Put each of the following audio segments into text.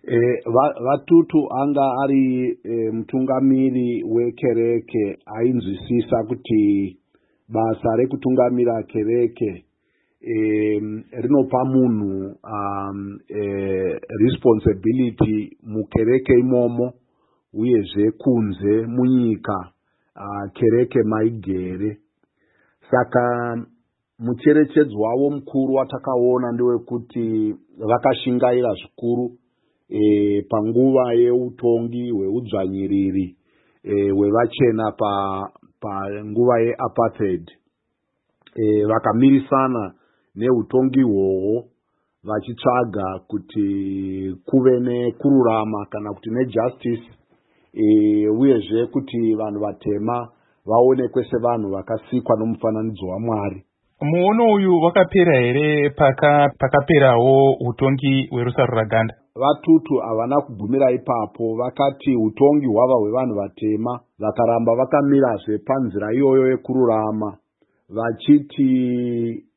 Vatutu anga ari mutungamiri wekereke ainzwisisa kuti basa rekutungamira kereke rinopa munhu responsibility mukereke imomo uyezve kunze munyika kereke maigere. Saka mucherechedzo wavo mukuru watakaona ndewekuti vakashingaira zvikuru panguva yeutongi hweudzvanyiriri hwevachena panguva yeapartheid. Vakamirisana neutongi ihwohwo vachitsvaga kuti kuve nekururama kana kuti nejustice, uyezve kuti vanhu vatema vaonekwe sevanhu vakasikwa nomufananidzo waMwari. Muono uyu wakapera here pakaperawo utongi hwerusaruraganda? Vatutu havana kubvumira ipapo. Vakati utongi hwava hwevanhu vatema, vakaramba vakamirazve panzira iyoyo yekururama, vachiti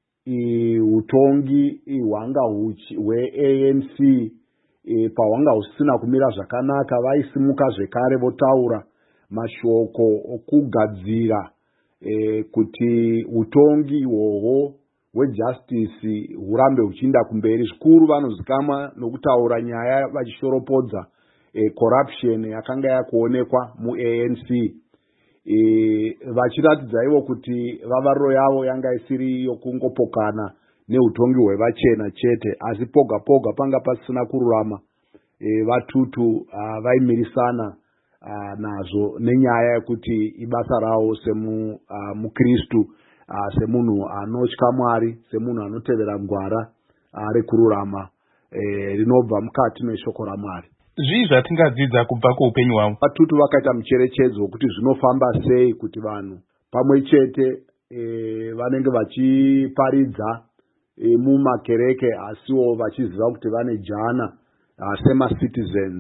utongi hwanga hwe-ANC pahwanga husina kumira zvakanaka, vaisimuka zvekare votaura mashoko okugadzira kuti utongi ihwohwo hwejustice hurambe huchiinda kumberi. Zvikuru vanozikama nokutaura nyaya vachishoropodza corruption yakanga yakuonekwa mu-ANC, vachiratidza ivo kuti vavariro yavo yanga isiri yokungopokana neutongi hwevachena chete, asi poga poga panga pasina kururama. Vatutu vaimirisana nazvo nenyaya yekuti ibasa ravo semukristu, semunhu anotya Mwari, semunhu anotevera ngwara rekururama rinobva mukati meshoko raMwari. Zvii zvatingadzidza kubva kuupenyu hwavo? Vatutu vakaita mucherechedzo wekuti zvinofamba sei kuti vanhu pamwe chete vanenge vachiparidza mumakereke asiwo vachiziva kuti vane jana sema-citizens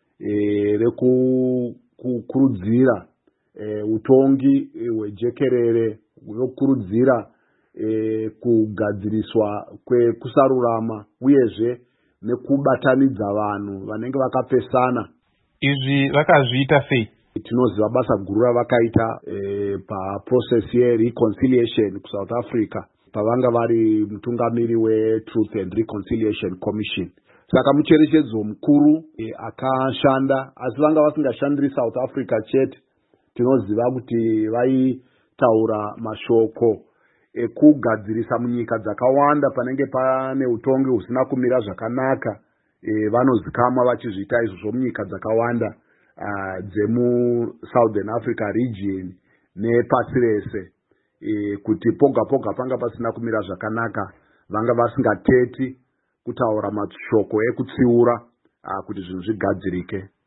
rekukurudzira utongi hwejekerere, yokurudzira kugadziriswa kwekusarurama, uyezve nekubatanidza vanhu vanenge vakapesana. Izvi vakazviita sei? Tinoziva basa guru ravakaita paprocess yereconciliation kuSouth Africa pavanga vari mutungamiri weTruth and Reconciliation Commission. Saka mucherechedzo mukuru akashanda, asi vanga vasingashandiri South Africa chete. Tinoziva kuti vaitaura mashoko ekugadzirisa munyika dzakawanda panenge pane utongi husina kumira zvakanaka. Vanozikama vachizviita izvozvo munyika dzakawanda dzemu-Southern Africa region nepasi rese, kuti poga poga panga pasina kumira zvakanaka, vanga vasingateti kutaura mashoko ekutsiura kuti zvinhu zvigadzirike.